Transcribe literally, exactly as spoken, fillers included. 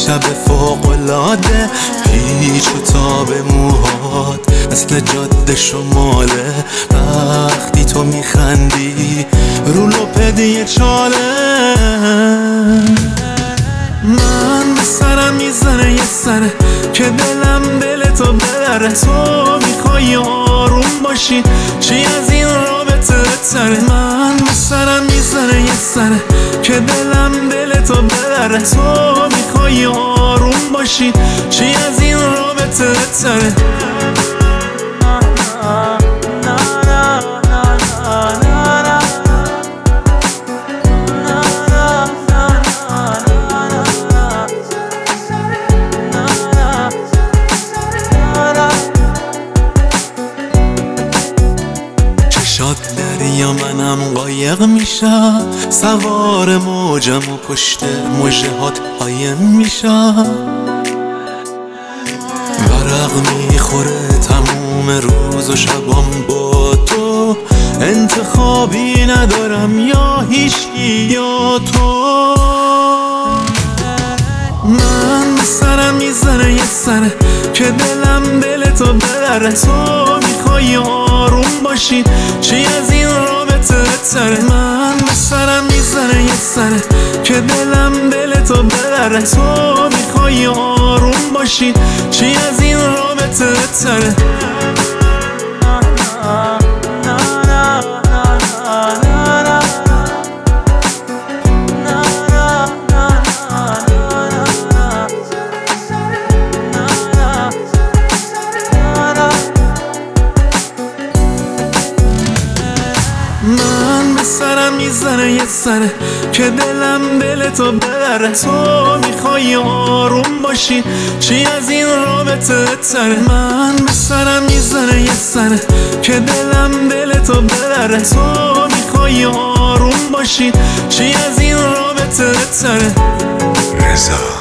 شب فوق‌العاده، پیچ و تاب موهات مثل جاده شماله. وقتی تو میخندی رو لپدی چاله، من به سرم میزنه یه سره که دلم دل تو ببره. تو میخوای آروم باشی، چی از این رابطه بهتره. من به سرم میزنه یه سره که دلم دل تو ببره. تو میخوای آروم باشی، چی از این رابطه بهتره. شاد دریا منم قایق میشم، سوار موجم و پشت موجه هات قایم میشم. ورق میخوره تموم روز و شبام با تو، انتخابی ندارم یا هیچکی یا تو. من به سرم میزنه یه سره که دلم دل تو ببره. تو میخوای آروم باشی، چی از این رابطه بهتره. من به سرم میزنه یه سره که دلم دل تو ببره. تو میخوای آروم باشی، چی از این رابطه بهتره. من به سرم میزنه یه سره که دلم دل تو ببره. تو میخوای آروم باشی، چی از این رابطه بهتره. من به سرم میزنه یه سره که دلم دل تو ببره. تو میخوای آروم باشی، چی از این رابطه بهتره. رضا